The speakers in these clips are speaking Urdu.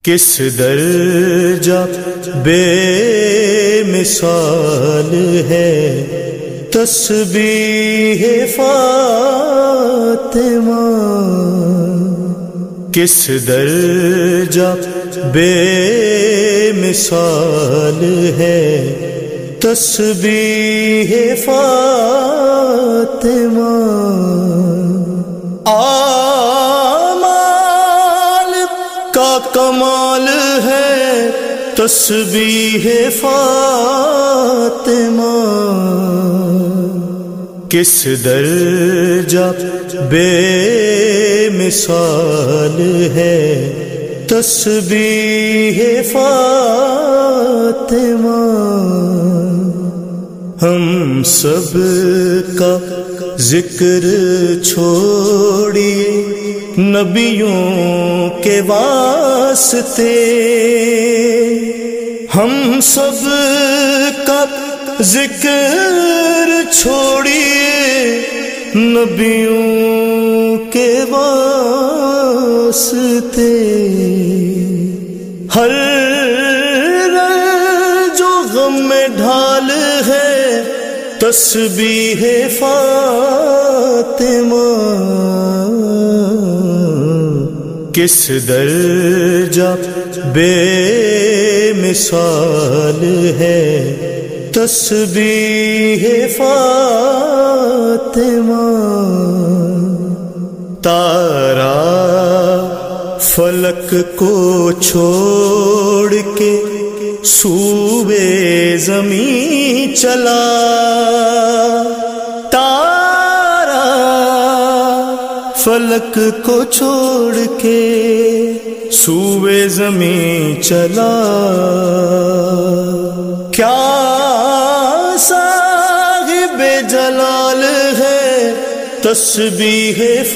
کس درجہ بے مثال ہے تسبیح فاطمہ، کس درجہ بے مثال ہے تسبیح فاطمہ، اعمال کا کمال ہے تسبیح فاطمہ، کس درجہ بے مثال ہے تسبیح فاطمہ، ہم سب کا ذکر چھوڑیے نبیوں کے واسطے، ہم سب کا ذکر چھوڑیے نبیوں کے واسطے، ہر جو غم میں ڈھال ہے تسبیح فاطمہ، کس درجہ بے مثال ہے تسبیح فاطمہ، تارا فلک کو چھوڑ کے صوبے زمین چلا، تارا فلک کو چھوڑ کے صوبے زمین چلا، کیا صاحب جلال ہے تسبیح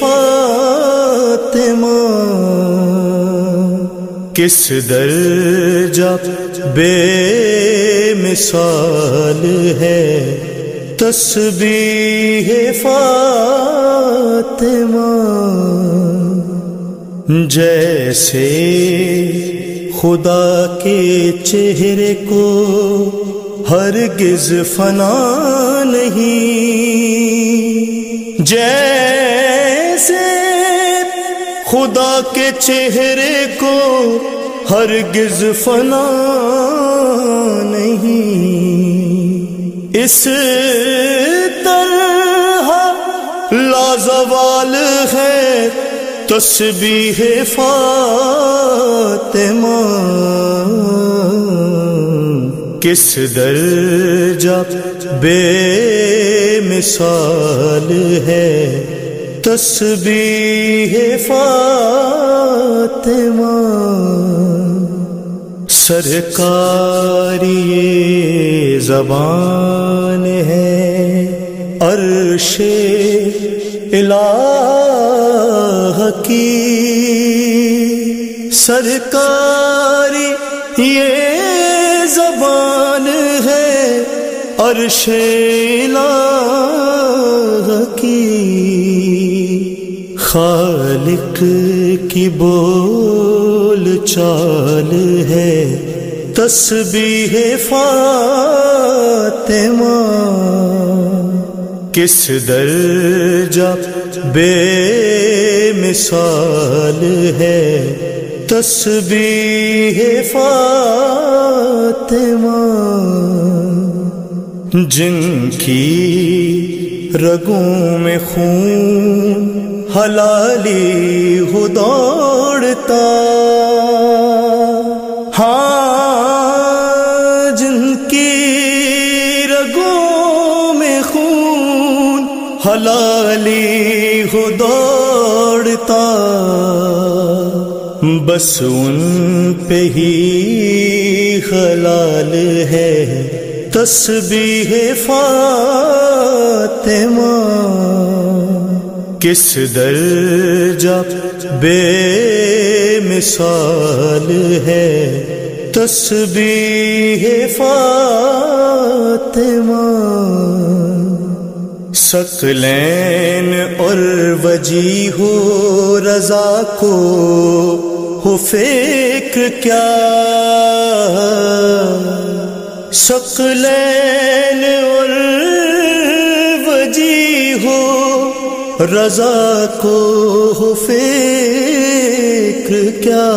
فاطمہ، کس درجہ بے مثال ہے تسبیح فاطمہ، جیسے خدا کے چہرے کو ہرگز فنا نہیں، جیسے خدا کے چہرے کو ہرگز فنا نہیں، اس طرح لازوال ہے تسبیح فاطمہ، کس درجہ بے مثال ہے تسبیح فاطمہ، سرکاری زبان ہے عرش الہ کی، سرکاری یہ زبان ہے عرش الہ کی، خالق کی بول چال ہے تسبیح فاطمہ، کس درجہ بے مثال ہے تسبیح فاطمہ، جن کی رگوں میں خون حلالی ہو دوڑتا، ہاں جن کی رگوں میں خون حلالی ہو دوڑتا، بس ان پہ ہی حلال ہے تسبیح فاطمہ، کس درجہ بے مثال ہے تسبیح فاطمہ، ثقلین اور وجیح و رضا کو ہو فکر کیا، ثقلین اور وجیح ہو رضا کو فکر کیا،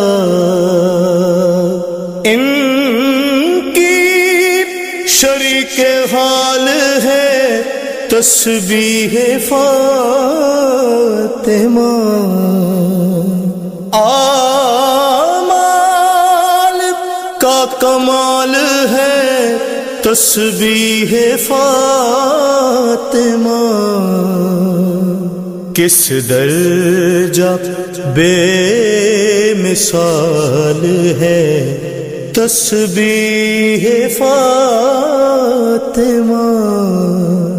ان کی شریک حال ہے تسبیح فاطمہ، آمال کا کمال ہے تسبیح فاطمہ، کس درجہ بے مثال ہے تسبیح فاطمہ۔